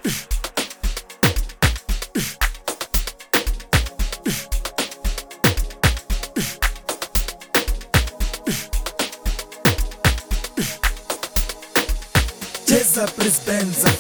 Jeza Prisbenza.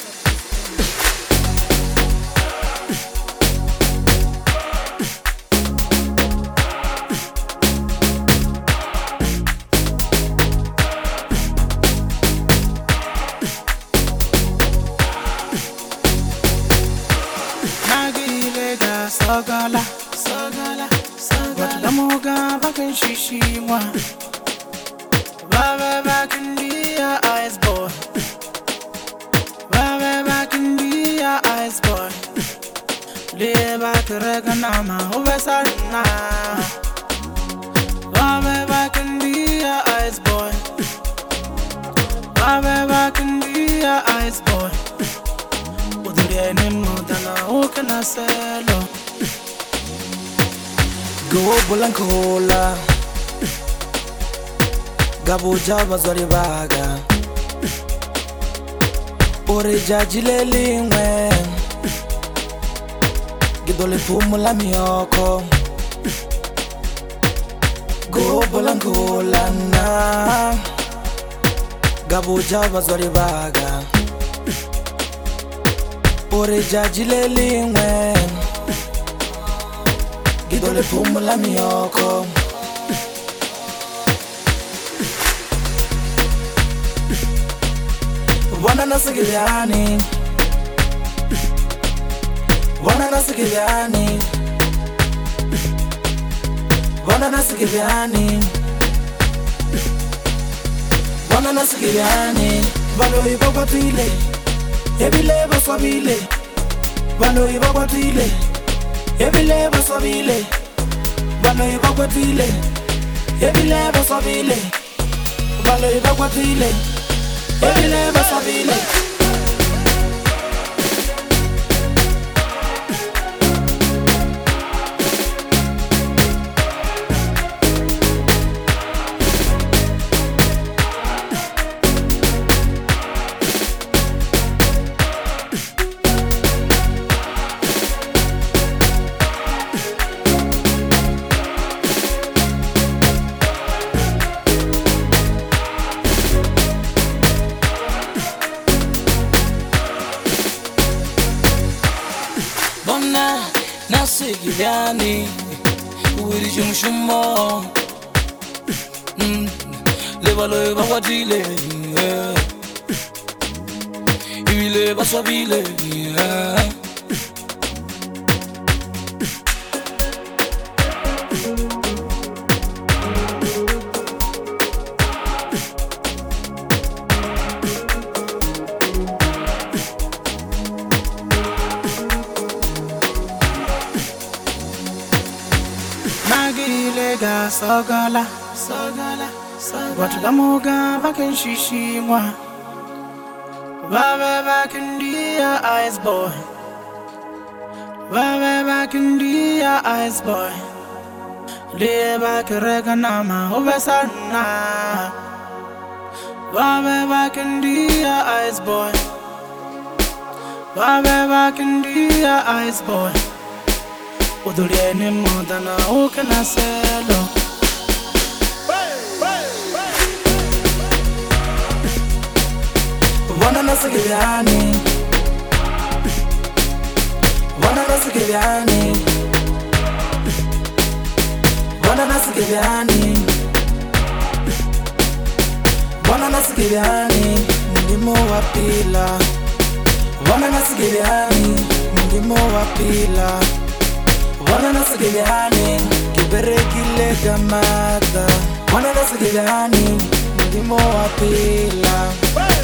Nagilega sagala, sagala, sagala. Lamoga bakin shishi mwa. Baba back in the eyes, boy. Baba back in the eyes, boy. Lay back reganama ubesarna. Baba back in the eyes, boy. Baba back in the eyes, boy. Udurene modana ukana selo. Go Bulankola Gabuja bazwari baga Ore jajile lingwe Gidole pumula miyoko Go Bulankola na Gabuja bazwari baga Ore jajile lingwe Gidole pumula miyoko Wana nasigiliani Wana nasigiliani Wana nasigiliani Wana nasigiliani Balo iba kwa tuile Ebile baswabile Balo iba kwa tuile Ebile baswabile Balo iba kwa tuile Ebile baswabile Balo iba kwa tuile Ebile baswabile Bona nasigiliani Uwiri shumshumo Lebalo eba wadile Ibile baswabile Nagilega sagala, sagala, sagala. Watu lamoga bakin shishi mwa. Baba back in the eyes, boy. Baba back in the eyes, boy. Lay back reganama ubesarna. Baba back in the eyes, boy. Baba back in the eyes, boy. Udurene modana ukana selo. Wana nasigiliani Wana nasigiliani Wana nasigiliani Wana nasigiliani Mundimo wapila Wana nasigiliani Mundimo wapila Wana nasigiliani Kiberekile gamata Wana nasigiliani Mundimo wapila